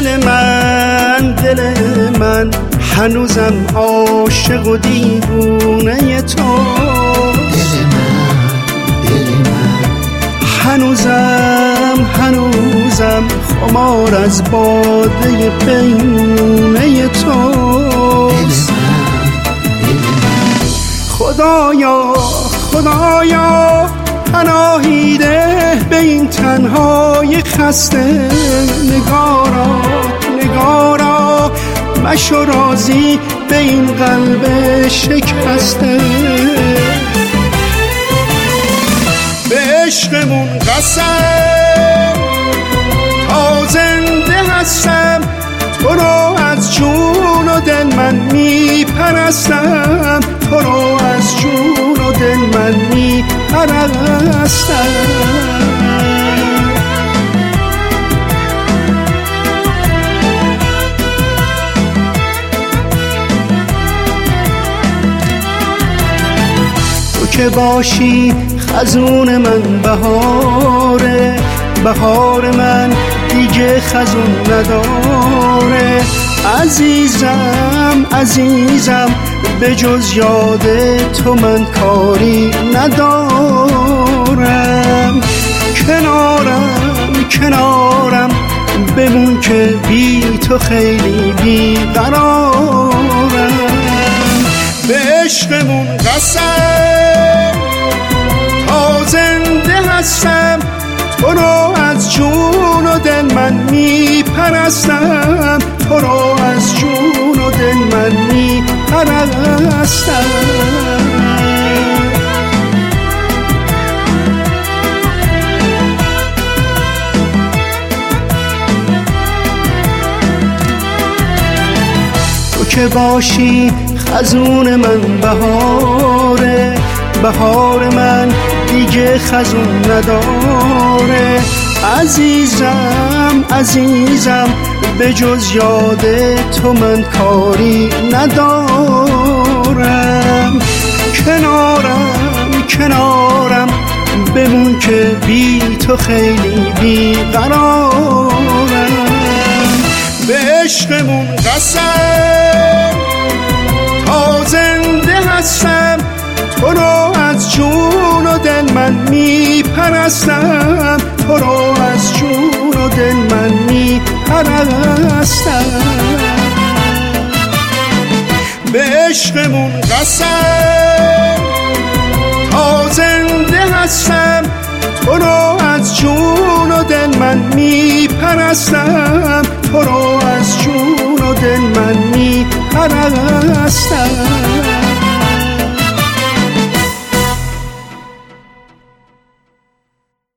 دل من هنوزم عاشق و دیوونه تو. دل من هنوزم خمار از باده پیمونه تو. خدایا پناهی ده به این تنهای خسته. نگارا مشو راضی به این قلب شکسته. به عشقمون قسم تا زنده هستم، تو رو از جون و دل من میپرستم. تو رو از جون و دل من میپرستم. تو که باشی خزون من بهار من دیگه خزون نداره. عزیزم به جز یاد تو من کاری ندارم. کنارم بمون که بی تو خیلی بیقرارم. به عشقمون قسم تا زنده هستم، تو رو از جون و دل من میپرستم. تو رو از جون و دل من میپرستم. تو که باشی خزون من بهار من دیگه خزون نداره. عزیزم به جز یاد تو من کاری ندارم. کنارم بمون که بی تو خیلی بیقرارم. به عشقمون قسم تا زنده هستم، تو رو از جون و دل من میپرستم. تو رو از جون و دل من میپرستم. به عشقمون قسم تا زنده هستم، تو رو از جون و دل من میپرستم. تو رو از جون و دل من میپرستم.